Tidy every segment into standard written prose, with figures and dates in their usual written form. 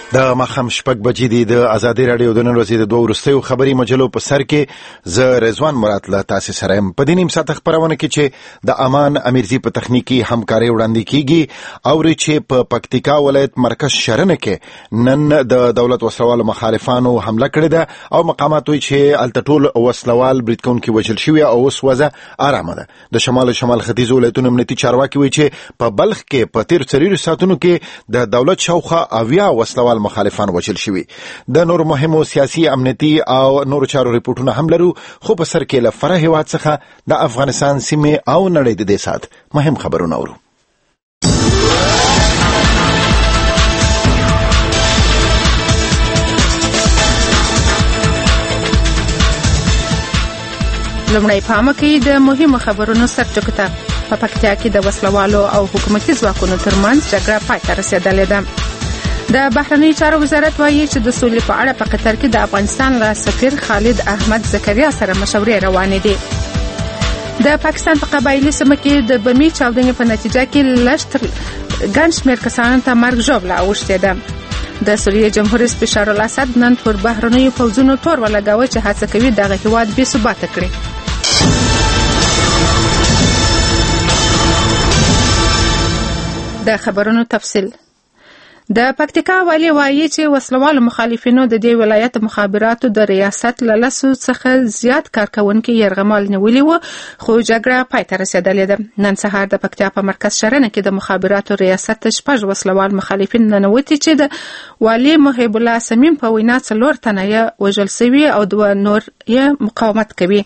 د ماښام 6 بجې دي. د ازادي رادیو د نن ورځې د دوه وروستیو خبري مجلو په سر کې زه رضوان مراد له تاسو سره یم. په دې نیم ساعت خبرونه کې چې د امان امیرزي په تخنیکی همکاري وړاندې کیږي او چې په پکتیکا ولایت مرکز شرنه کې نن د دولت وسلوال مخالفانو حمله کړې ده او مقامات وایي چې الټټول وسلوال بریټکون کې وژل شوی او اوس وضع آرامه ده. د شمال ختیځ ولایتونو امنیتي چارواکي وایي چې په بلخ کې په تیر 4 ساعتونو کې د دولت شاوخوا 80 وسلوال مخالفان وژل شوي. د نور مهمو سیاسي امنیتي او نور چارو ریپورتونه هم لرو، خو په سر کې له فرع هیواد څخه د افغانستان سیمې او نړۍ د دې ساعت مهم خبرونه اورو. لومړی پام کوي د مهمو خبرونو سرټکو ته. په پکتیا کې د وسلوالو او حکومتي ځواکونو ترمنځ جګړه پای ته رسېدلې ده. د بهرنیو چارو وزارت وایي چې د سولې په اړه په قطر کې د افغانستان له سفیر خالد احمد زکریا سره مشورې روانې دي. د پاکستان په قبایلي سیمه کې د بمي چاودنې په نتیجه کې لږ ګڼ شمېر کسانو ته مرګ ژوبله اوښتې ده. د سوریې جمهور رئیس بشار الاسد نن پر بهرنیو پوځونو تور ولګاوه چې هڅه کوي دغه هیواد بې ثباته کړي. د خبرونو تفصیل. د پکتیکا والی وایي چې وسلوالو مخالفینو د دې ولایت مخابراتو د ریاست له 10 څخه زیات کارکونکي یرغمال نیولي وو، خو جګړه پای ته رسېدلې ده. نن سهار د پکتیا په مرکز شرنه کې د مخابراتو ریاست 6 وسلوال مخالفین ننوتي چې د والی محب الله سمیم په وینا 4 تنه یې وژل شوي او 2 نور یې مقاومت کوي.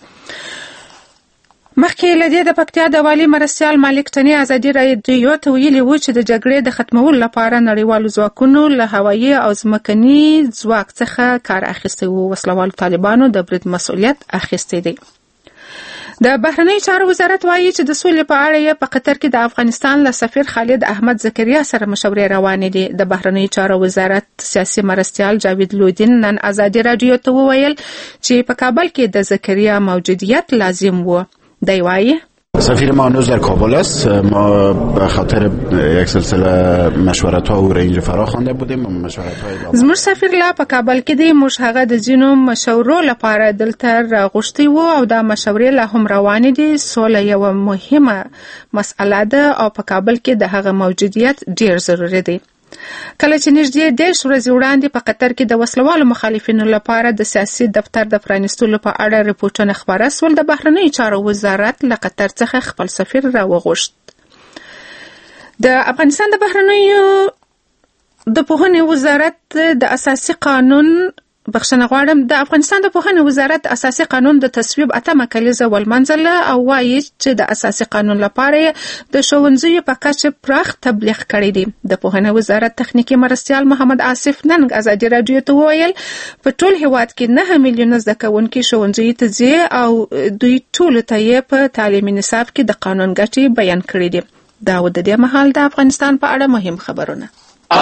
مخکې له دې د پکتیا د والي مرستیال مالک ټنی ازادي رادیو ته ویلي وو چې د جګړې د ختمولو لپاره نړیوالو ځواکونو له هوایي او ځمکني ځواک څخه کار اخیستی وو. وسلوالو طالبانو د برید مسؤلیت اخیستی دی. د بهرنیو چارو وزارت وایي چې د سولې په اړه یې په قطر کې د افغانستان له سفیر خالد احمد زکریا سره مشورې روانې دي. د بهرنیو چارو وزارت سیاسي مرستیال جاوید لودین نن ازادي رادیو ته وویل چې په کابل کې د زکریا موجودیت لازم وو. دی وایي سفیر ما هنوز در کابل است. ما به خاطر یک سلسله مشورت‌ها او رنج فرا خوانده بودیم. مشورت‌های زموږ سفیر لا په کابل کې دی. موږ هغه د ځینو مشورو لپاره دلته راغوښتي وو او دا مشورې لا هم روانې دي. سوله یو مهمه مسأله ده او په کابل کې د هغه موجودیت ډیر ضروري دی. کله چې نږدې 10 ورځې وړاندې په قطر کې د وسلوالو مخالفینو لپاره د سیاسي دفتر د پرانیستلو په اړه ریپورتونه خپاره سول، د بهرنیو چارو وزارت له قطر څخه خپل سفیر راوغوښت. د افغانستان د بهرنیو د پوهنې وزارت د اساسي قانون د افغانستان د پوهنې وزارت اساسي قانون د تصویب 8 کلیزه ولمنځله او وایي چې د اساسي قانون لپاره د ښوونځیو په کچه پراخ تبلیغ کړی دی. د پوهنې وزارت تخنیکی مرستیال محمد آصف نن ازادي رادیو ته وویل په ټول هیواد کې 9 میلیونه زده کوونکي ښوونځیو ته ځي او دوی ټول ته یې په تعلیمي نصاب کې د قانون ګټې بیان کړي دي. دا و د دې مهال د افغانستان په اړه مهم خبرونه.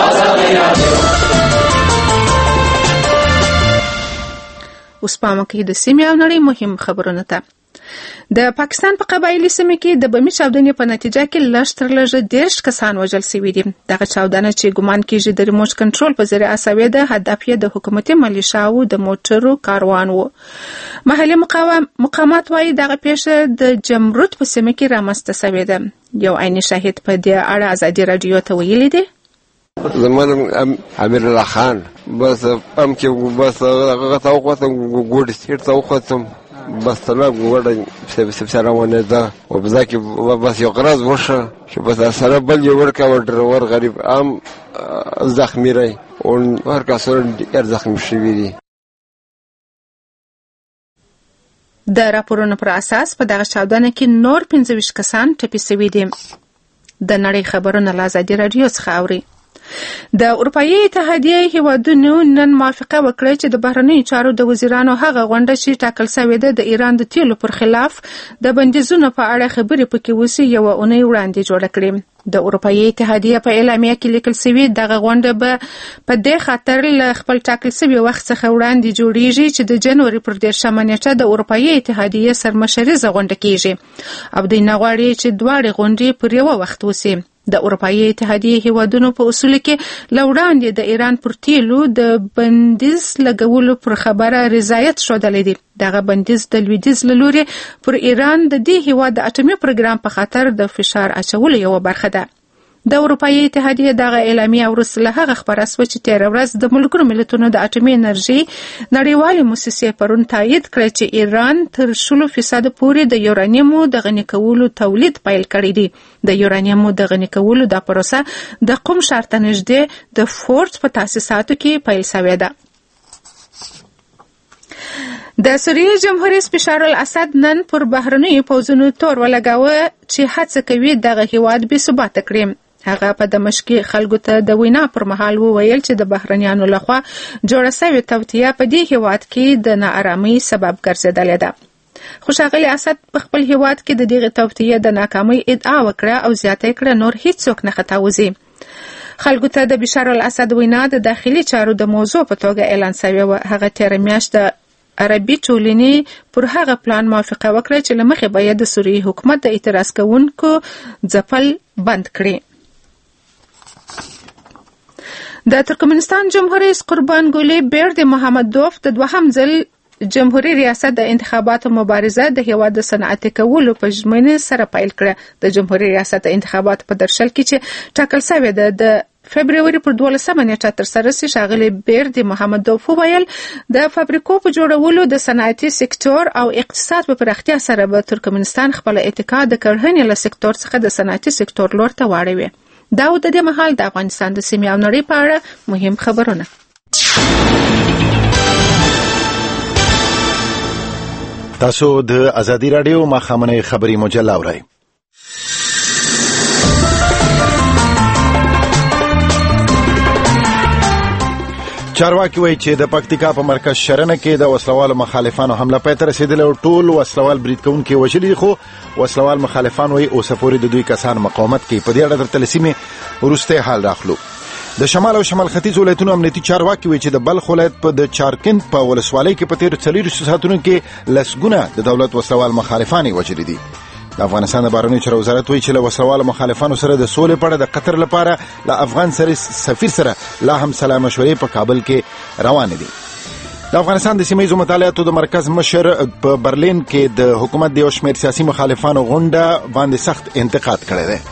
اوس پام کوي د سیمې او نړۍ مهم خبرونه ته. د پاکستان په قبایلي سیمه کې د بمي چاودنې په نتیجه کې لږ تر لږه 10 کسان وژل شوي دي. دغه چاودنه چې ګمان کېږي د ریموټ کنټرول په ذریعه شوې ده، هدف یې د حکومتي ملیشاو د موټرو کاروان و. محلي مقامات وایي دغه پیښه د جمرود په سیمه کې رامنځته شوې ده. یو عیني شاهد په دې اړه ازادي رادیو ته ویلي دی زمان امیر الله خان بس ام کې بس هغه ته وختم ګوډ سټ ته وختم بس طلب ګوډ سره روانه ده او بځکه بس یو غرض وشه چې بس سره بل یو ورکا ډرور غریب ام زخمی رہی او ورکا سره ډیر زخمی شوی دي. د راپورونو پر اساس په دغه چاودنه کې نور 15 کسان ټپي شوي دي. د نړۍ خبرونه له ازادي رادیو څخه اوري. د اروپایي اتحادیې هیوادونو نن موافقه وکړه چې د بهرنیو چارو د وزیرانو هغه غونډه چې ټاکل شوې ده د ایران د تیلو پر خلاف د بندیزونو په اړه خبرې پکې وسی یو اونۍ وړاندې جوړه کړې. د اروپایي اتحادیې په اعلامیه کې لیکل شوی دغه غونډه به په دې خاطر له خپل ټاکل شوي وخت څخه وړاندې جوړیږي چې د جنوري پر 10 نیټه د اروپایي اتحادیې سرمشریزه غونډه کیږي او دوی نه غواړي چې دواړه غونډې پر یو وخت وسی. د اروپایي اتحادیې هیوادونو په اصولو کې لوړاندې د ایران پر تیلو د بندیز لګولو پر خبره رضایت ښودلی دی. دغه بندیز د لویدیځ له لورې پر ایران د دې هیواد د اټومي پروګرام په خاطر د فشار اچولو یوه برخه ده. د اروپایي اتحادیې دغه اعلامیه وروسته له هغه خپره شوه چې تېره ورځ د ملګرو ملتونو د اټومي انرژي نړیوالې موسسې پرون تایید کړه چې ایران تر 10% پورې د یورانیمو د غني کولو تولید پیل کړی دی. د یورانیمو د غني کولو دا پروسه د قم ښار ته نږدې د فورت په تاسیساتو کې پیل شوې ده. د سوریې جمهور رئیس بشار الاسد نن پر بهرنیو پوځونو تور ولګاوه چې هڅه کوي دغه هیواد بې ثباته کړي. هغه په دمشق کې خلکو ته د وینا پر مهال وویل چې د بهرنیانو لخوا جوړه شوې توطیه په دې هیواد کې د ناارامۍ سبب ګرځېدلې ده. خو ښاغلي اسد په خپل هیواد کې د دغې توطیې د ناکامۍ ادعا وکړه او زیاته کړه نور هیڅوک نه خطا وځي. خلکو ته د بشار الاسد وینا د داخلي چارو د موضوع په توګه اعلان شوی و. هغه تېره میاشت د عربي ټولنې پر هغه پلان موافقه وکړه چې له مخې باید د سوریې حکومت د اعتراض کوونکو ځپل بند کړي. د ترکمنستان جمهور رئیس قربان ګولي بیرد محمدوف د دوهم ځل جمهوریت ریاست د انتخاباتو مبارزه د هیواد د صنعتي کولو په ژمنې سره پیل کړه. د جمهوریت ریاست د انتخاباتو په درشل کې چې ټاکل شوی ده د فبرवरी پر 12 نیټه تر سره شي، ښاغلي بیرد محمدوف وویل د فابریکو په جوړولو د صنعتي سکتور او اقتصاد په پراختیا سره به ترکمنستان خپل اتکا د کرهنې له سکتور څخه د صنعتي سکتور لور ته واړوي. دا د دې مهال د افغانستان د سیمې او نړۍ په اړه مهم خبرونه. تاسو د ازادي رادیو ماښامنۍ خبري مجله اورئ. چارواکي وایي چې د پکتیکا په مرکز شرنه کې د وسلوالو مخالفانو حمله پای ته رسېدلې او ټول وسلوال برید کوونکي وژلي، خو وسلوال مخالفان وایي اوسه پورې د دوی کسان مقاومت کوي. په دې اړه درته له سیمې وروستی حال راخلو. د شمال او شمال ختیځ ولایتونو امنیتي چارواکي وایي چې د بلخ ولایت په د چارکند په ولسوالۍ کې په تېرو 24 ساعتونو کې لسګونه د دولت وسلوال مخالفان وژلي دي. د افغانستان د بهرنیو چارو وزارت وایي چې له وسلوالو مخالفانو سره د سولې په اړه د قطر لپاره له افغان سفیر سره لا هم سلا مشورې په کابل کې روانې دي. د افغانستان د سیمه ییزو مطالعاتو د مرکز مشر په برلین کې د حکومت د یو شمېر سیاسي مخالفانو غونډه باندې سخت انتقاد کړی دی.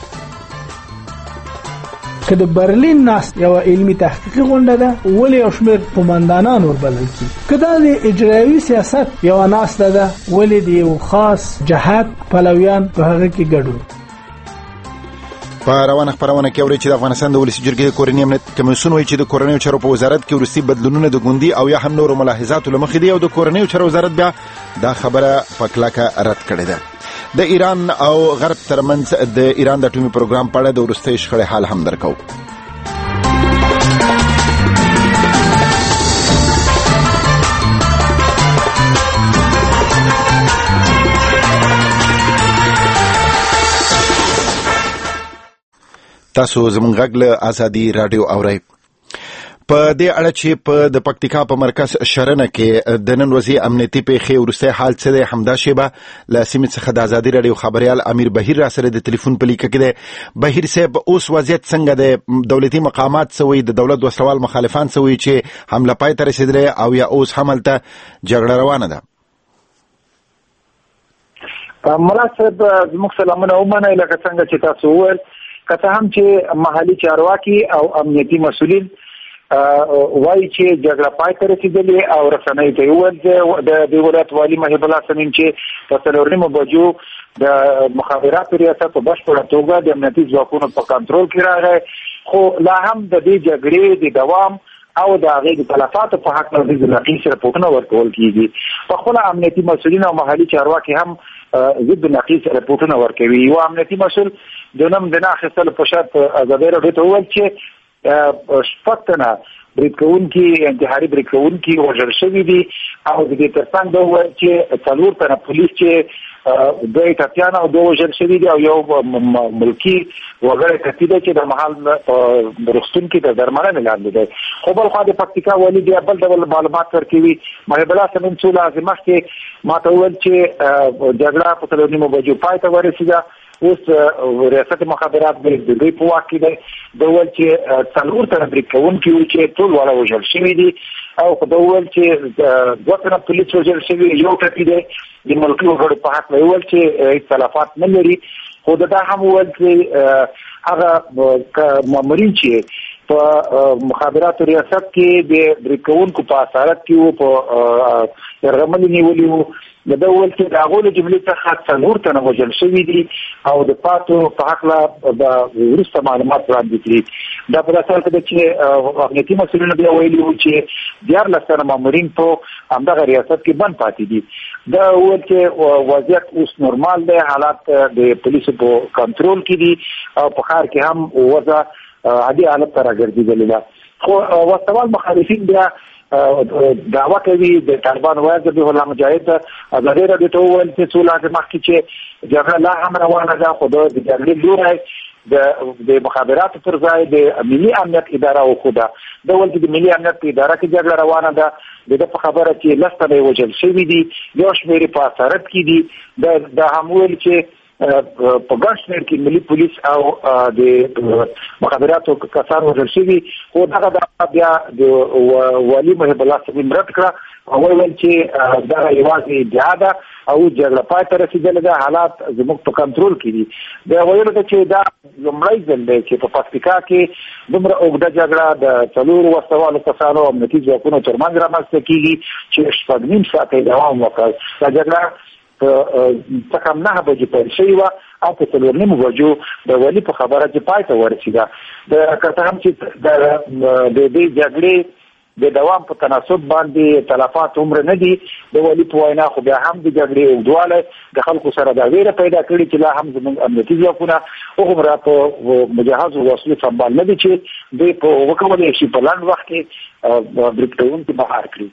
که د برلین ناس یو علمي تحقیقي غونډه ده ولې یو شمېر قومندانان وربلل کېږي؟ که دا د اجرایوي سیاست یوه ناسته ده ولې د یو خاص جهاد پلویان په هغه کې ګډون؟ په روانه خپرونه کې اوري چې د افغانستان د ولسي جرګې د کورنۍ امنیت کمیسیون وایي چې د کورنیو چارو په وزارت کې وروستي بدلونونه د ګوندي او یا هم نورو ملاحظاتو له مخې دي او د کورنیو چارو وزارت بیا دا خبره په کلکه رد کړې ده. د ایران او غرب ترمنځ د ایران د اټومي پروګرام په اړه د وروستي شخړې حال هم درکو. تاسو زموږ غږ له ازادي رادیو اورئ. په دې اړه چې په د پکتیکا په مرکز شرنه کې د نن ورځې امنیتي پیښې وروستی حال څه دی، همدا شیبه له سیمې څخه د ازادي رادیو خبریال امیر بهیر را سره د ټلیفون په لیکه کې دی. بهیر صاحب، اوس وضعیت څنګه دی؟ دولتي مقامات څه وایي؟ د دولت وسلوال مخالفان څه وایي چې حمله پای ته رسېدلې او یا اوس هم هلته جګړه روانه ده؟ ملا صاحب زموږ سلامونه ومنئ. لکه څنګه چې تاسو وویل، که څه هم چې محلي چارواکي او امنیتي مسؤلین وایي چې جګړه پای ته رسېدلې او رسنیو ته وویل د دې ولایت والي محب الله صمیم چې په 4 بجو د مخابراتو ریاست په بشپړه توګه د امنیتي ځواکونو په کنټرول کې راغی، خو لا هم د دې جګړې د دوام او د هغې د تلفاتو په حق د نقیص رپورټونه ورکول کېږي. په خپله امنیتي مسؤلین او محلي چارواکي هم ضد نقیص رپورټونه ورکوي. یو امنیتي مسؤل د نوم د نه اخیستلو په شرط ازادي راډیو ته وویل چې 6 تنه برید کوونکي انتحاري برید کوونکي وژل شوي دي او د دې ترڅنګ دا وویل چې 4 تنه پولیس چې 2 ټپیان او 2 وژل شوي دي او یو ملکي وګړی ټپي دی چې د مهال روغتون کې د درملنې لاندې دی. خو بل خوا د پکتیکا والي بیا بل ډول معلومات ورکوي. محب الله صمیم څو ورځې مخکې ما ته وویل چې جګړه په 3 بجو پای ته ورسېده اوس ریاست مخابرات د دوی په واک کې دی د ول چې څلور تر بریکون کې و چې ټول ولا وجل شوی دي او د ول چې دوه پولیس وجل شوی یو ټکی دی د ملکي وګړو په حق ویل چې اختلافات نه لري خو دا هم ول چې هغه مامورین چې په مخابرات ریاست کې د بریکون کو په اثرات کې و په رغمل نیولې وو د ډول چې د هغه جملې څخه څلور تنه وجل شوی دي او د پاتو په حق لا د ورسته معلومات وړاندې کړي دا په اصل کې چې امنیتي مسؤلین بیا ویلي وو چې 14 مامورین په همدغه ریاست کې بند پاتې دي دا ول چې وضعیت اوس نورمال دی حالات د پولیسو په کنټرول کې دي او په ښار کې هم وضع عادي حالت ته راګرځېدلې ده خو وسوال مخالفین بیا دعوا کوي د طالبان وایي د الله مجاهد ازادي راډیو ته وویل چې څو لازم مخکې چې جګړه لا هم روانه ده خو د جګړې لوري د مخابراتو پر ځای د ملي امنیت اداره وخوده د ول د ملي امنیت اداره کې جګړه روانه ده د خبره چې لسته وجل شوی دي یو شمېر په اثرات کې دي د همول چې په ګڼ کې ملي پولیس او د مخابراتو کسان وژل شوي خو دغه بیا د والي محب الله صاحب مرد کړه او ویل چې دا یوازې ادعا ده او جګړه پای ته رسېدلې ده حالات زموږ په کنټرول کې دي دا ویل چې دا لومړی ځل دی چې په پکتیکا کې دومره اوږده جګړه د څلورو وسوالو کسانو او امنیتي ځواکونو ترمنځ رامنځته کېږي چې شپږ نیم ساعته دوام وکړ دا جګړه په کم نه بجې پیل شوې وه او په څلور نیمو بجو د والي په خبره چې پای ته ورسېده د که څه هم چې د دې جګړې د دوام په تناسب باندې تلفات عمر نه دي د والي په وینا خو بیا هم د جګړې اوږدوالی د خلکو سره دا ویره پیدا کړې چې لا هم زموږ امنیتي ځواکونه هغومره په مجهزو وسلو سمبال نه دي چې دوی په وکولی شي په لنډ وخت کې بریک کوونکي بهار کړي.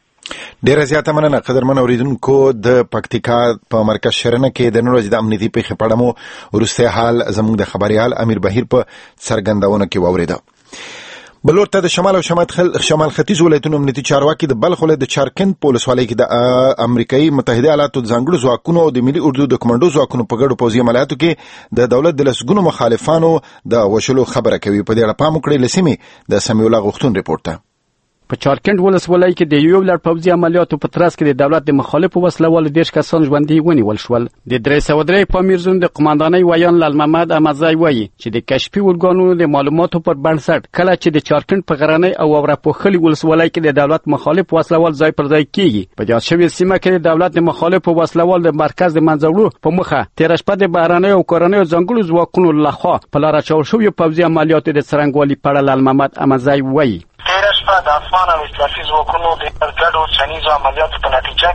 ډیره زیاته مننه قدرمن اوریدونکو د پکتیکا په مرکز شرنه کې د نن ورځې د امنیتي پیښې په اړه مو وروستی حال زموږ د خبريال امیر بهیر په څرګندونه کې واورېده. بلور ته د شمال او شمال ختیځ ولایتونو امنیتي چارواکي د بلخ ولایت د چارکند په ولسوالۍ کې د امریکایي متحده ایالاتو د ځانګړو ځواکونو او د ملي اردو د کمانډو ځواکونو په ګډو پوځي عملیاتو کې د دولت د لسګونو مخالفانو د وژلو خبره کوي. په دې اړه پام وکړئ لسمې د سمیع الله غوښتون ریپورت ته. په چارکند ولسوالۍ کې د یو لړ پوځي عملیاتو په ترڅ کې د دولت د مخالفو وسلوالو 10 کسان ژوندي ونیول شول. د 303 پامیر زون د قماندانۍ ویان لال محمد امزای وایي چې د کشفي ورګانونو د معلوماتو پر بنسټ کله چې د چارکند په غرنۍ او اورپوخلي ولسوالۍ کې د دولت مخالف وسلوال ځای پر ځای کیږي په یاد شوی سیمه کې د دولت د مخالفو وسلوال د مرکز د منځوړو په مخه تیر شپه د بهرنۍ او کورنۍ ځانګړو ځواکونو لخوا په لار اچول شوی پوځي عملیاتو د څرنګوالي په اړه لال محمد امزای وایي تیر شپه د افغان او اسلامي ځواکونو د ګډو څنیزو عملیاتو په نتیجه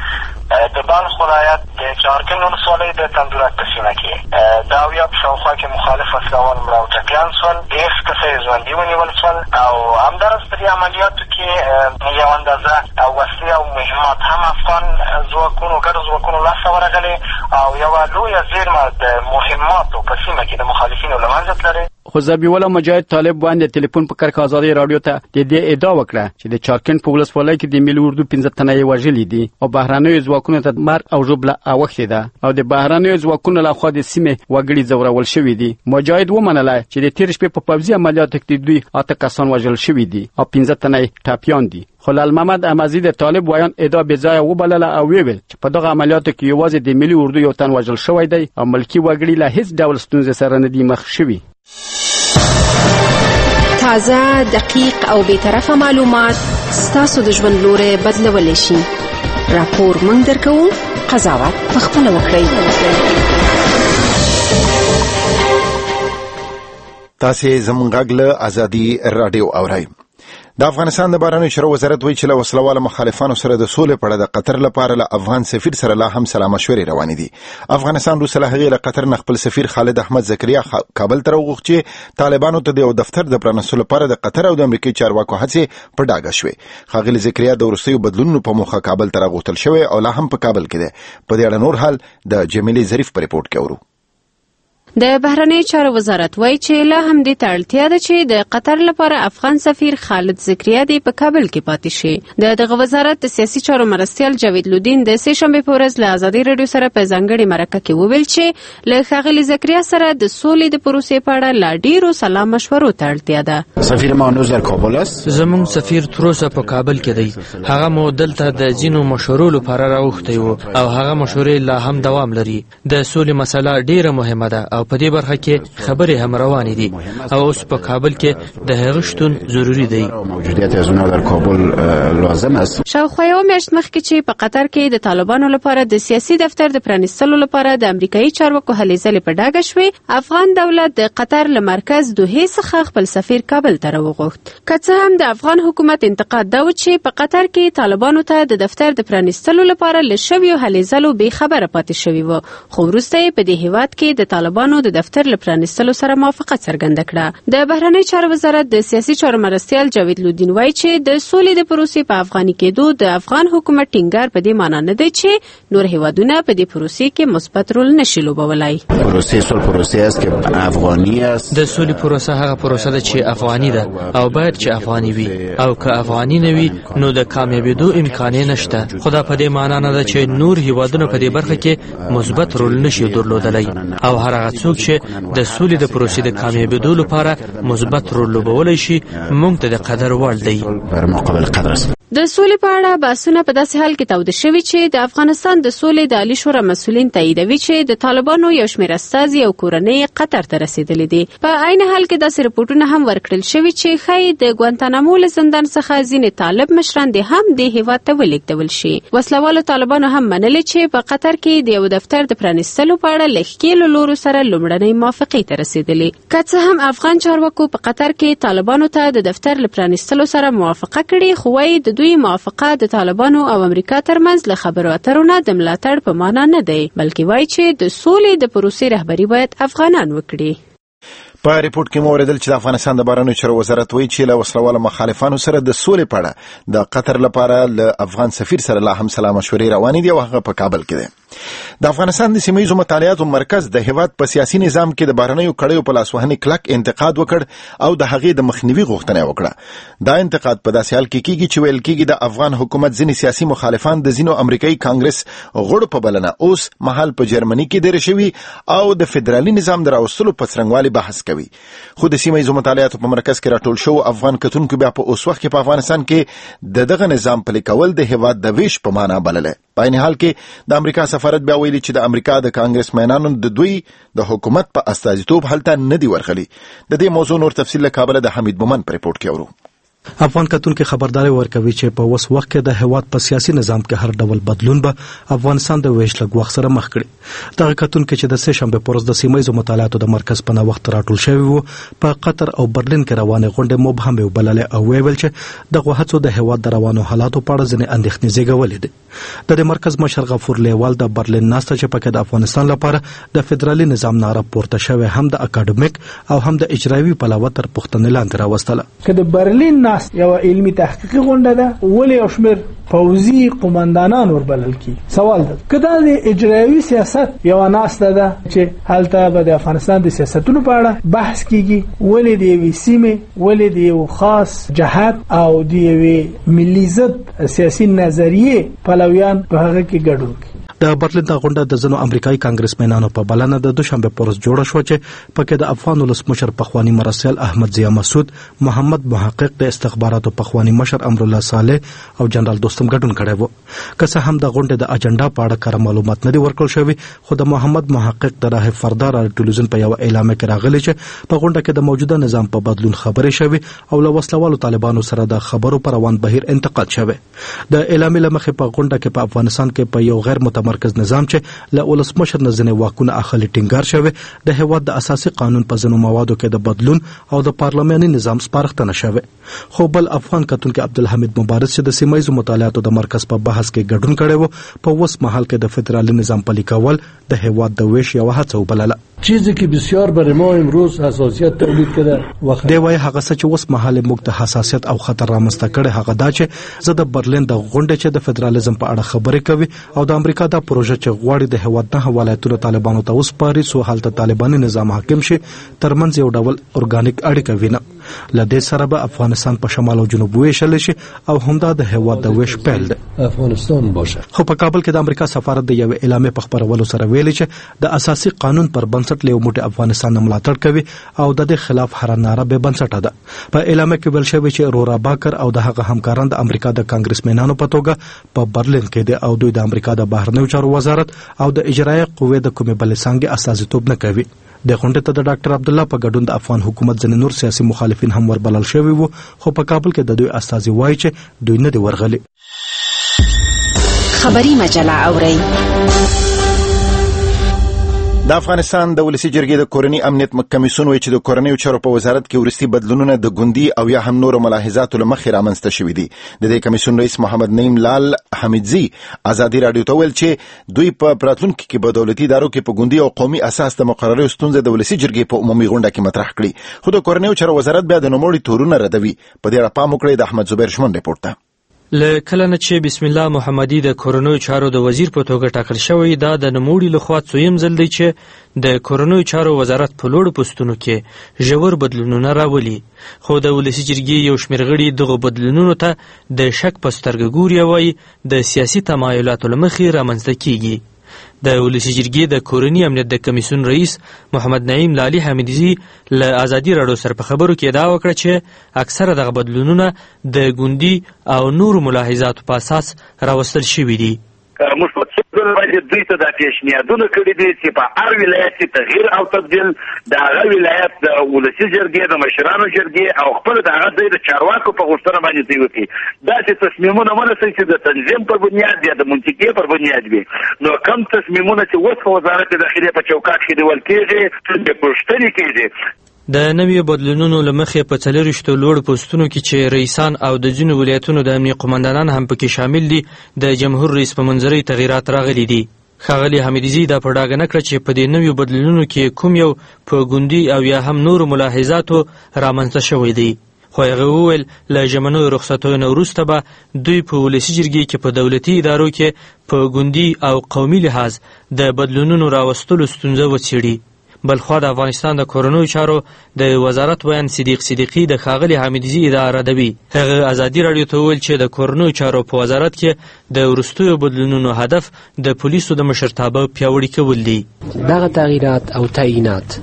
کې د بلخ ولایت د چارکند ولسوالۍ د تندورک په سیمه کې د اویا په شاوخوا کې مخالف وسلوال مړه او ټپیان شول 10 کسه یې ژوندي ونیول شول او همداراز په دې عملیاتو کې یو اندازه وسلې او مهمات هم افغان ځواکونو ګډو ځواکونو لاسته ورغلې او یوه لویه زیرمه د مهماتو په سیمه کې د مخالفینو له منځه تللې. خو ذبیح الله مجاهد طالب باندې ټلیفون په کرک ازادي رادیو ته د دې ادعا وکړه چې د چارکند په ولسوالۍ کې د ملي اردو 15 تنه یې وژلي دي او بهرنیو ځواکونو ته مرګ او ژوبله اوښتې ده او د بهرنیو ځواکونو لخوا د سیمې وګړي ځورول شوي دي. مجاهد ومنله چې د تیر شپې په پوځي عملیاتو کې دوی 8 کسان وژل شوي دي او 15 تنه ټپیان دي. خو لال محمد امزي د طالب ویان ادعا بې ځایه وبلله او ویل چې په دغه عملیاتو کې یوازې د ملي اردو یو تن وژل شوی دی او ملکي وګړي له هیڅ ډول ستونزې سره نه دي مخ شوي. تازه دقیق او بی‌طرفه معلومات ستاسو د ژوند لوري بدلولی شي. راپور مونږ درکوو، قضاوت پخپله وکړئ. تاسې زموږ غږ له ازادي راډیو اورئ. د افغانستان د بهرنیو چارو وزارت وایي چې له وسلوالو مخالفانو سره د سولې په اړه د قطر لپاره له افغان سفیر سره لا هم سلا مشورې روانې دي. افغانستان وروسته له هغې له قطر نه خپل سفیر خالد احمد زکریا کابل ته راوغوښت چې طالبانو ته د یو دفتر د پرانستلو لپاره د قطر او د امریکایي چارواکو هڅې په ډاګه شوې. ښاغلي زکریا د وروستیو بدلونونو په موخه کابل ته راغوښتل شوی او لا هم په کابل کې دی. په دې اړه نور حال د جمیلې ظریف په ریپورت کې اورو. د بهرنی چارو وزارت وایي چې لا هم دې ته اړتیا ده چې د قطر لپاره افغان سفیر خالد ذکریا دې په کابل کې پاتې شي. دغه وزارت د سیاسي چارو مرستیال جاوید لودین د سه شنبه په ورځ له ازادي رادیو سره په ځانګړي مرکه کې وویل چې له ښاغلي ذکریا سره د سولې د پروسې په اړه لا ډیرو سلا مشورو ته اړتیا ده. سفیر ما هنوز در کابل است. زموږ سفیر تر اوسه په کابل کې دی. هغه مو دلته د ځینو مشورو لپاره راوختی و او هغه مشورې لا هم دوام لري. د سولې مسله ډیره مهمه ده او په دې برخه کې خبرې هم روانې دي او اوس په کابل کې د هغه شتون ضروری دی. موجودیت از اونها در کابل لازم است. شاوخوا یو میاشت مخکې چې په قطر کې د طالبانو لپاره د سیاسي دفتر د پرانیستلو لپاره د امریکایي چارواکو هلې ځلې په ډاګه شوې، افغان دولت د قطر له مرکز دوحې څخه خپل سفیر کابل ته راوغوښت. که څه هم د افغان حکومت انتقاد دا و چې په قطر کې طالبانو ته د دفتر د پرانیستلو لپاره له شویو هلې ځلو بې خبره پاتې شوي و، خو وروسته یې په دې هیواد کې د طالبانو د دفتر له پرانیستلو سره موافقه څرګنده کړه. د بهرنی چارو وزارت د سیاسي چارو مرستیال جاوید لودین وایي چې د سولې د پروسې په افغاني کېدو د افغان حکومت ټینګار په دې معنی نه دی چې نور هیوادونه په دې پروسې کې مثبت رول نشي لوبولای. پروسې سول پروسې است که افغاني است. د سولې پروسه هغه پروسه ده چې افغاني ده او باید چې افغاني وي، او که افغاني نه وي نو د کامیابېدو امکان نشته. خو دا په دې معنی نه ده چې نور هیوادونه په دې برخه کې مثبت رول نشي درلودلی، او هر هغه څوک چې د سولې د پروسې د کامیابېدو لپاره مثبت رول لوبولی شي موږ ته د قدر وړ دی. بر مقابل قدر است. د سولې په اړه بحثونه په داسې حال کې توده شوي چې د افغانستان د سولې د عالی شورا مسؤلین تاییدوي چې د طالبانو یو شمېر استازي او کورنۍ قطر ته رسېدلي دي. په عین حال کې داسې رپورټونه هم ورکړل شوي چې ښایي د ګوانتانامو له زندان څخه ځینې طالب مشران دې هم دې هیواد ته ولېږدول شي. وسلوالو طالبانو هم منلي چې په قطر کې د یو دفتر د پرانیستلو په اړه له ښکېلو لورو سره لومړنۍ موافقې ته رسېدلي. که څه هم افغان چارواکو په قطر کې طالبانو ته د دفتر له پرانیستلو سره موافقه کړې، خو وايي د دوی موافقه د طالبانو او امریکا ترمنځ له خبرو اترو نه د ملاتړ په معنا نه دی، بلکې وایي چې د سولې د پروسې رهبري باید افغانان وکړي. په ریپورت کې مو اوریدل چې د افغانستان د بهرنیو چارو وزارت وایي چې له وسلوالو مخالفانو سره د سولې په اړه د قطر لپاره له افغان سفیر سره لا هم سلا مشورې روانې دي او هغه په کابل کې دی. د افغانستان د سیمه‌ییزو مطالعاتو مرکز د هیواد په سیاسي نظام کې د بهرنیو کړیو په لاسوهنې کلک انتقاد وکړ او د هغې د مخنیوي غوښتنه وکړه. دا انتقاد په داسې حال کې کیږي چې ویل کیږي د افغان حکومت ځینې سیاسي مخالفان د ځینو امریکایي کانګرس غړو په بلنه اوس مهال په جرمني کې دېره شوي او د فدرالي نظام د راوستلو په څرنګوالي بحث کوي. خو د سیمه‌ییزو مطالعاتو په مرکز کې راټول شو افغان کتونکو بیا په اوس وخت کې په افغانستان کې دغه نظام پلي کول د هیواد د ویش په معنا بلله. په عین حال کې د امریکا سفارت بیا ویلي چې د امریکا د کانګرس مینانو د دوی د حکومت په استازیتوب هلته نه دی ورغلي. د دې موضوع نور تفصیل له کابل د حمید مومن په ریپورت کې اورو. افغان کتونکو خبرداري ورکوي چې په اوس وخت کې د هیواد په سیاسي نظام کې هر ډول بدلون به افغانستان د ویش لږ وخت سره مخ کړي. دغه کتونکو چې د سه شنبه پر ورځ د سیمه‌ییزو مطالعاتو د مرکز په نوښت وخت راټول شوی وو په قطر او برلین کې روانه غونډه مبهمه وبلله او ویل چې دغه هڅو د هیواد د روانو حالاتو په اړه ځینې اندېښنې زیږولې دي. د مرکز مشر غفور لیوال د برلین ناسته چې پکې د افغانستان لپاره د فدرالي نظام ناره پورته شوی هم د اکاډمیک او هم د اجرایي پلوه تر پوښتنې لاندې راوستله. که د برلین ناسته یو علمي تحقیقي غونډه ده ولې او شمېر پوځي قومندانان وربلل کی. سوال ده که دا د اجرایي سیاست یو ناسته ده چې هلته به د افغانستان د سیاستونو په اړه بحث کیږي، ولې د یوې سیمې ولې د یو خاص جهات او د یوې ملي ضد سیاسي نظریې پلویان په هغه کې ګډون کوي. د برلین د غونډه د ځینو امریکایي کانګرسمنانو په بلنه د دوشنبه پر ورځ جوړه شو چې پکې د افغان ولسمشر پخوانی مرستیال احمد ضیا مسعود، محمد محقق د استخباراتو پخوانی مشر امرالله صالح او جنرال دوستم ګډون کړی وو. که څه هم د غونډې د اجنډا په اړه کار معلومات نه دي ورکړل شوی، خو د محمد محقق د راه فردار ټلویزیون په یو اعلامیه کې راغلی چې په غونډه کې د موجوده نظام په بدلون خبرې شوی او له وسلوالو طالبانو سره د خبرو پر روان بهیر انتقاد شوی. د اعلامیه لمخې په غونډه کې په افغانستان کې په یو غیر متمرکز نظام چې له ولسمشر نه ځینې واکونه اخلي ټینګار شوی، د هیواد د اساسي قانون په ځینو موادو کې د بدلون او د پارلماني نظام سپارښتنه شوی. خو بل افغان کتونکو عبدالحمید مبارز چې د سیمه‌ییزو مطالعاتو د مرکز په بحث کې ګډون کړی وو په اوس مهال کې د فدرالي نظام پلي کول د هیواد د ویش یو هڅه وبلله. چیزی که بسیار برای ما امروز حساسیت تولید کرده دی وای هغه څه چې اوس مهال موږ ته حساسیت او خطر رامنځته کړي هغه دا چې زه د برلین د غونډې چې د فدرالیزم په اړه خبرې کوي او د امریکا د پروژه چې غواړي د هیواد نه ولایتونو طالبانو ته وسپاري سو حالت طالباني نظام حاکم شي ترمنځ یو ډول اورګانیک اړیکه وینه لدې سره به افغانستان په شمال او جنوب ویشل شي او همدا د هیواد د ویش پیل دی افغانستان باشه. خو په کابل کې د امریکا سفارت د یو اعلامیه په خبرولو سره ویلي چې د اساسي قانون پر بنسټ له موټي افغانستان ملاتړ کوي او د دې خلاف هر ناره به بنسټه ده. په اعلامیه کې ویل شوی چې رورا باکر او د هغه همکاران د امریکا د کانګرسمنانو په توګه په برلین کې دي او دوی د امریکا د بهرنیو چارو وزارت او د اجرایي قوې د کومې بلې څنګه استازیتوب نه کوي. د غونډې ته د ډاکټر عبد الله په ګډون د افغان حکومت ځینې نور سیاسي مخالفین هم وربلل شوي وو خو په کابل کې د دوی استازي وایي چې دوی نه دي ورغلي. خبری مجله اورئ. د افغانستان د ولسی جرګې د کورنی امنیت کمیسیون وایي چې د کورنیو چارو په وزارت کې ورستي بدلونونه د ګوندي او یا هم نور ملاحظات لمخې رامنځته شوي دي. د دې کمیسیون رئیس محمد نعیم لال حمیدزی ازادي رادیو ته ویل چې دوی په راتلونکي کې په دولتي ادارو کې په ګوندي او قومي اساس د مقررې ستونزې د ولسی جرګې په عمومي غونډه کې مطرح کړي. خو د کورنیو چارو وزارت بیا د نوموړي تورونه ردوي. په دې اړه پام وکړئ. د احمد زبیر شمن رپورټ ته لکله نه چې بسم الله محمدي د کورنیو چارو د وزیر په توګه ټاکل شوی دا د نوموړي لخوا څویم ځل دی چې د کورنیو چارو وزارت په لوړو پوستونو کې ژور بدلونونه راولي. خو د ولسی جرګې یو شمېر غړي دغه بدلونونو ته د شک په سترګه ګوري وایي د سیاسي تمایلاتو له مخې رامنځته کیږي. د ولسی جرګې د کورنی امنیت د کمیسیون رئیس محمد نعیم لالي حمیدزی له ازادي رادیو سره په خبرو کې دا وکړه چې اکثره دغه بدلونونه د ګوندي او نور ملاحظاتو په اساس راوستل شوي دي. مثبت باندې دوی ته د پیشنهادونه کړي دي چې په هر ولایت کې تغییر او تبدیل د هغه ولایت د ولسی جرګې د مشرانو جرګې او خپل د هغه د چارواکو په غوښتنه باندې دی وکړي. دا چې تصمیمونه ونیسي چې د تنظیم پر بنیاد یا د منطقې پر بنیاد وي نو کم تصمیمونه چې اوس په وزارت داخلي په چوکاټ کې نیول کېږي د پوښتنې کېږي. د نویو بدلونونو له مخې په 40 لوړ پوستونو کې چې رئیسان او د ځینو ولایتونو د امنیي قوماندانان هم پکې شامل دي د جمهور رئیس په منځري تغیرات راغلي دي. ښاغلي حمیدزی دا په ډاګه نه کړه چې په دې نویو بدلونونو کې کوم یو په ګوندي او یا هم نور ملاحظاتو رامنځته شوی دی. خو هغه وویل له ژمنیو رخصتیو وروسته به دوی په ولسي جرګې کې په دولتي ادارو کې په ګوندي او قومي لحاظ د بدلونونو راوستلو ستونزه وڅېړي. بلخوا د افغانستان د کورنیو چارو د وزارت ویان صدیق صدیقي د ښاغلي حمیدزی ادعا ردوي. هغه ازادي رادیو ته وویل چې د کورنیو چارو په وزارت کې د وروستیو بدلونونو هدف د پولیسو د مشرتابه پیاوړي کول دي. دغه تغییرات او تعیینات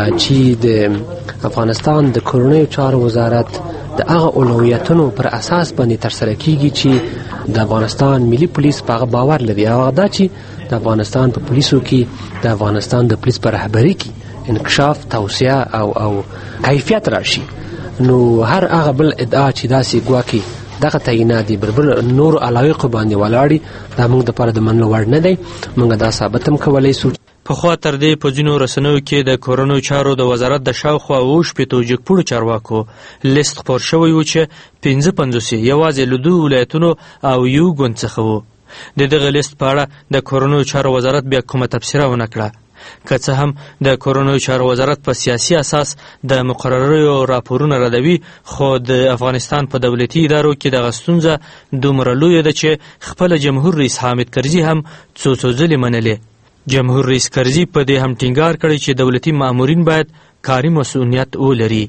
چې د افغانستان د کورنیو چارو وزارت د هغه اولویتونو پر اساس باندې ترسره کیږي چې د افغانستان ملي پولیس په هغه باور لري. هغه دا چې د افغانستان په پولیسو کې د افغانستان د پولیس په رهبرۍ کې انکشاف توسعه او کیفیت راشي. نو هر هغه بل ادعا چې داسې ګواکې دغه تعیینات دي بل نور علایقو باندې ولاړي دا موږ دپاره د منلو وړ نه دی. موږ دا ثابت هم کولی سو. پخوا تر دې په ځینو رسنیو کې د کورنیو چارو د وزارت د شاوخوا 80 جګپوړو چارواکو لیست خپور شوی و چې 55 یوازې له 2 ولایتونو او یو ګوند څخه وو. د دغه لیست په اړه د کورنیو چارو وزارت بیا کومه تبصره ونه کړه. که څه هم د کورنیو چارو وزارت په سیاسي اساس د مقرریو راپورونه ردوي خو د افغانستان په دولتي ادارو کې دغه ستونزه دومره لویه ده چې خپل جمهور رئیس حامد کرزي هم څو ځلې منلې. جمهور رئیس کرزي په دې هم ټینګار کړی چې دولتي مامورین باید کاري مسؤلیت ولري.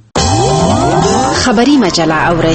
خبری مجله اورئ.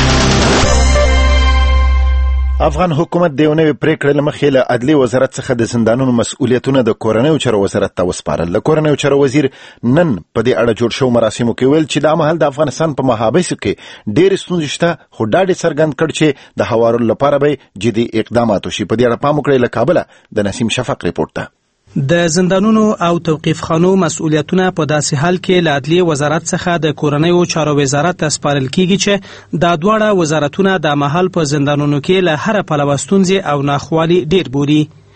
افغان حکومت د یو نوې پریکړې له مخې له عدلي وزارت څخه د زندانونو مسؤلیتونه د کورنیو چارو وزارت ته وسپارل. د کورنیو چارو وزیر نن په دې اړه جوړ شو مراسمو کې ویل چې دا مهال د افغانستان په محابسو کې ډېر ستونزې شته خو ډاډ څرګند کړ چې د هوارولو لپاره به جدي اقدامات وشي. په دې اړه پام وکړئ. له کابله د نسیم شفق رپورټ ته. د زندانونو او توقيف خانو مسؤلیتونه په داسې حال کې له عدلیه وزارت څخه د کورنیو چارو وزارت ته سپارل کیږي چې دا دواړه وزارتونه د محل په زندانونو کې له هر پلوه ستونزې او ناخوالي ډیر بوري.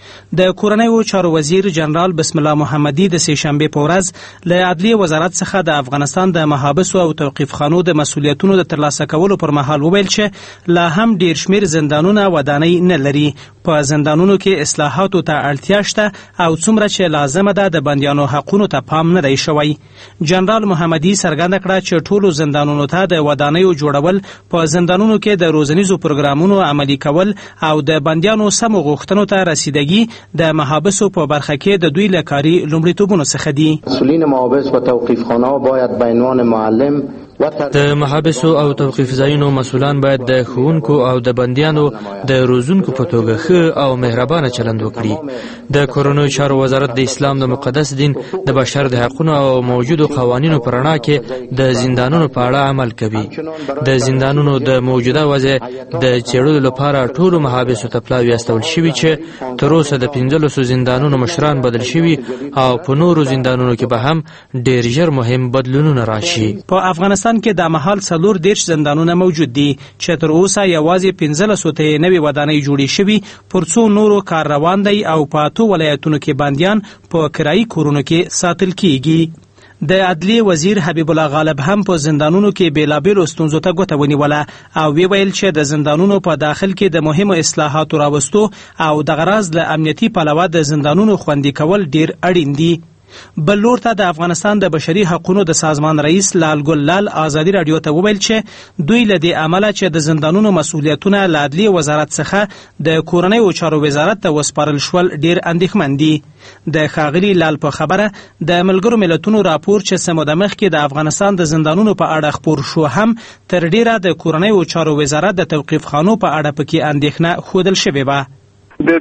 د کورنیو چارو وزیر جنرال بسم الله محمدي د سهشنبه په ورځ له عدلیه وزارت څخه د افغانستان د محابسو او توقیف خانو د مسؤلیتونو د ترلاسه کولو پر مهال وویل چې لا هم ډیر شمیر زندانونه ودانۍ نه لري. په زندانونو کې اصلاحاتو ته اړتیا شته او څومره چې لازمه ده د بندیانو حقونو ته پام نه دی شوی. جنرال محمدي څرګنده کړه چې ټولو زندانونو ته د ودانیو جوړول، په زندانونو کې د روزنیزو پروګرامونو عملي کول او د بندیانو سمو غوښتنو ته رسیدګي د محابسو په برخه کې د دوی له کاري لومړیتوبونو څخه دي. مسئولین محابس و توقیف خانه باید به عنوان معلم د محابسو او توقیف ځایونو مسؤلان باید د ښوونکو او د بندیانو د روزونکو په توګه ښه او مهربانه چلند وکړي. د کورنیو چارو وزارت د اسلام د مقدس دین د بشر د حقونو او موجودو قوانینو په رڼا کې د زندانونو په اړه عمل کوي. د زندانونو د موجوده وضع د څېړلو لپاره ټولو محابسو ته پلاوي استول شوي چې تر اوسه د 15 زندانونو مشران بدل شوي او په نورو زندانونو کې به هم ډېر ژر مهم بدلونونه راشي. په افغانستان کې د مهال 40 زندانونه موجود دي چې تر اوسه یوازې 1500 ته نوې ودانۍ جوړې شوي، پر څو نورو کار روان دی او په 2 ولایتونو کې بندیان په کرایي کورونو کې ساتل کیږي. د عدلیه وزیر حبیب الله غالب هم په زندانونو کې بیلابیلو ستونزو ته ګوته ونیوله او ویل چې د زندانونو په داخل کې د مهمو اصلاحاتو راوستو او د غرض له امنیتي پلوه د زندانونو خوندي کول ډیر اړین دي. بل لور ته د افغانستان د بشري حقوقو د سازمان رئیس لال ګل لال ازادي رادیو ته وویل چې دوی له دې عمله چې د زندانونو مسؤلیتونه له عدلیه وزارت څخه د کورنیو چارو وزارت ته وسپارل شول ډیر اندېښمن دي. د ښاغلي لال په خبره د ملګرو ملتونو راپور چې سمو د مخکې د افغانستان د زندانونو په اړه خپور شو هم تر ډیره د کورنیو چارو وزارت د توقیف خانو په اړه پکې اندېښنه ښودل شوې وه. د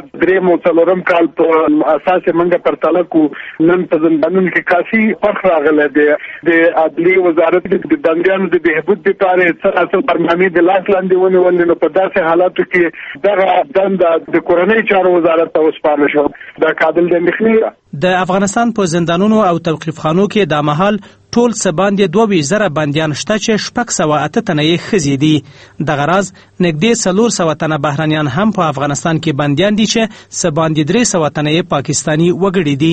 2003 کال په اساس منګه پرتاله کو نن په زندانونو کې کافي فرق راغلی دی. د عدلیه وزارت د بندیانو د بهبود لپاره څه برنامه د لاس لاندې ونیول، نو په داسې حالاتو کې دغه دنده د کورنیو چارو وزارت ته وسپارل شو. دا کابل د اندېښنې د افغانستان په زندانونو او توقیف خانو کې د مهال ټول څه باندې 2000 بندیان شته چې 608 تنه یې ښځې دي. دغه راز نږدې 400 تنه بهرنیان هم په افغانستان کې بندیان دي چې څه باندې 300 تنه یې پاکستاني وګړي دي.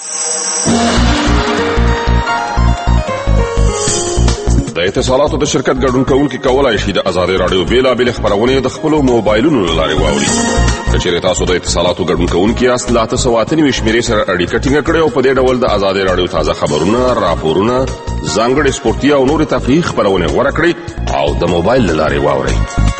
د اتصالاتو د شرکت ګډون کوونکي کولای شي د آزادۍ رادیو بیلابېل خپرونې د خپلو موبایلونو له لارې واوري. که چېرې تاسو د اتصالاتو ګډون کوونکي یاست، له 898 شمېرې سره اړیکه ټینګه کړئ او په دې ډول د آزادۍ رادیو تازه خبرونه، راپورونه، ځانګړې سپورتي او نورې تفریحي خپرونې غوره کړئ او د موبایل له لارې واورئ.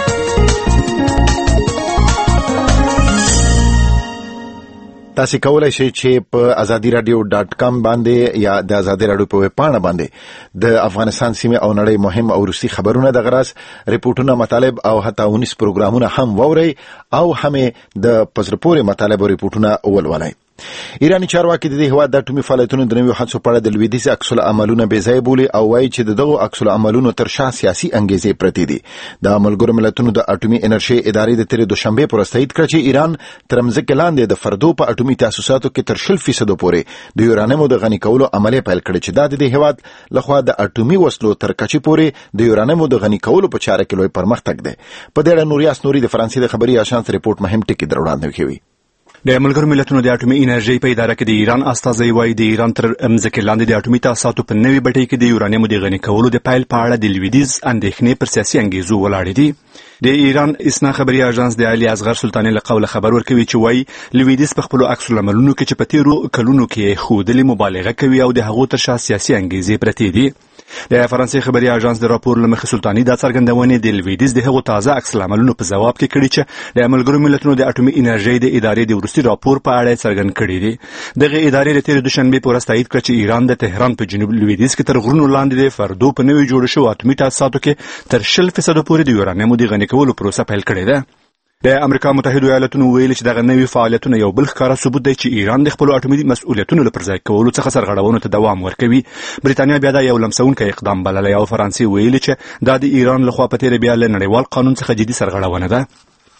تاسو کولای شئ چې په azadiradio.com باندې یا د آزادۍ رادیو په ویب پاڼه باندې د افغانستان سیمه او نړۍ مهم او روسي خبرونه، د غراس ریپورتونه، مطالب او حتی 19 پروګرامونه هم ووري او هم د پزرپوري مطالب او ریپورتونه ولولئ. ایرانی چارواکي د دې هیواد د اټومي فعالیتونو د نویو حادثو په اړه د لویدیځ عکس العملونه بې ځای بولي او وایي چې دغه عکس العملونو تر شا سیاسي انګیزې پرتې دي. د ملګرو ملتونو د اټومي انرژي ادارې د تیرې دوشنبه پر ورځ تایید کړ چې ایران تر مځکې لاندې د فردو په اټومي تاسیساتو کې تر 0% پورې د یورانیمو د غني کولو عملیه پیل کړې چې د دې هیواد لخوا د اټومي وسلو تر کچې پورې د یورانیمو د غني کولو په چاره کې لوی پرمختګ دی. په دې اړه نوریاس نوري د فرانسې د خبري اژانس ریپورت مهم ټکی دروړاندې کوي. د ملګرو ملتونو د اټومي انرژي په اداره کې د ایران استازي وايي د ایران تر مځکې لاندې د اټومي تاسیساتو په نوي بټۍ کې د یورانیمو د غني کولو د پیل په اړه د لویدیځ اندېښنې پر سیاسي انګیزو ولاړې دي. د ایران اسنا خبري اژانس د علي اصغر سلطاني له قوله خبر ورکوي چې وايي لویدیځ په خپل عکس العملونو کې چې په تیرو کلونو کې خودلې مبالغه کوي او د هغو تر شا سیاسي انګیزې پرتې دي. د فرانسې خبري اژانس د راپور لمخې سلطاني د څرګندونې د لویدیځ د هغو تازه عکس العملونو په جواب کې کړي چې د ملګرو ملتونو د اټومي انرژي د ادارې د وروستي راپور په اړه څرګند کړي دي. دغه ادارې د تیرې دوشنبه په ورځ تایید کړ چې ایران د تهران په جنوب لویدیځ کې تر غرونو لاندې د فردو په نوي جوړ شوو اټومي تاسیساتو کې تر 0% پورې د یورانیمو د غني کولو پروسه پیل کړې ده. د امریکا متحده ایالاتونو ویلي چې دغه نوي فعالیتونه یو بل ښکاره ثبوت دی چې ایران د خپل اټومي مسؤلیتونو لپاره ځای کولو څخه سرغړونو ته دوام ورکوي. بریتانیا بیا دا یو لمسونکی اقدام بللی او فرانسې ویلي چې دا د ایران لخوا په تیره بیا له نړیوال قانون څخه جدي سرغړونه ده.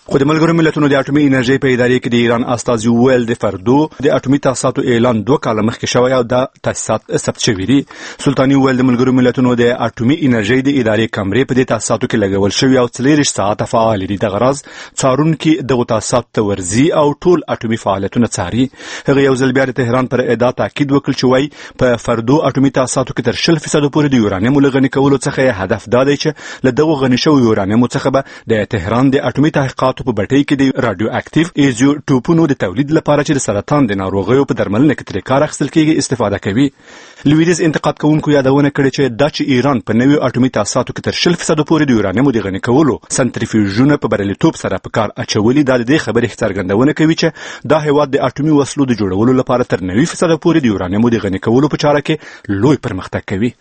خو د ملګرو ملتونو د اټومي انرژي په ادارې کې د ایران استازي ویل د فردو د اټومي تاسیساتو اعلان 2 کاله مخکې شوی او د تاسیسات ثبت شوی دي. سلطاني ویل د ملګرو ملتونو د اټومي انرژي د ادارې کمرې په دې تاسیساتو کې لګول شوی او 40 ساعته فعال دي. د غرض څارونکي دغه تاسیسات ته ورزي او ټول اټومي فعالیتونه څاري. هغه یو ځل بیا د تهران پر ادعا تاکید وکړ چې وایي په فردو اټومي تاسیساتو کې تر 0% پورې د یورانیم لغني کولو څخه هدف دا دی چې له دغه غني شوی یورانیم څخه به د تهران د اټومي تحقیقاتو په بټۍ کې د رادیو اکټیو ایزوټوپونو د تولید لپاره چې د سرطان د ناروغیو په درملنه کې ترې کار اخیستل کېږي استفاده کوي. لویدیز انتقاد کوونکو یادونه کړې چې دا چې ایران په نویو اټومي تاسیساتو کې تر 0% پورې د یورانیم د غني کولو سنټریفیوژونه په بریالیتوب سره په کار اچولي دا د دې خبرې څرګندونه کوي چې دا هیواد د اټومي وسلو د جوړولو لپاره تر 90% پورې د یورانیم د غني کولو په چاره کې لوی پرمختګ کوي.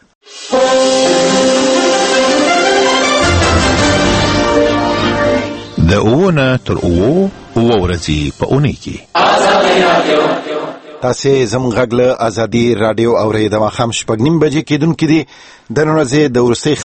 د اوونه تر اوو ورځې په اونۍ کې تاسو زموږ غږ له ازادي رادیو اورئ د ماښام 6:30 بجې کېدونکې دي. د نن ورځې د ورستۍ